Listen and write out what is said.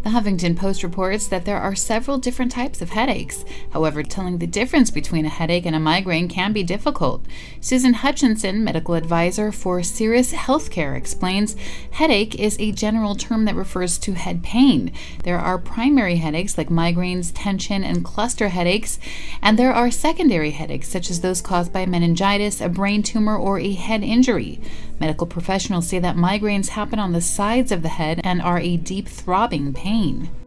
The Huffington Post reports that there are several different types of headaches. However, telling the difference between a headache and a migraine can be difficult. Susan Hutchinson, medical advisor for Cirrus Healthcare, explains headache is a general term that refers to head pain. There are primary headaches like migraines, tension, and cluster headaches, and there are secondary headaches such as those caused by meningitis, a brain tumor, or a head injury. Medical professionals say that migraines happen on the sides of the head and are a deep throbbing pain.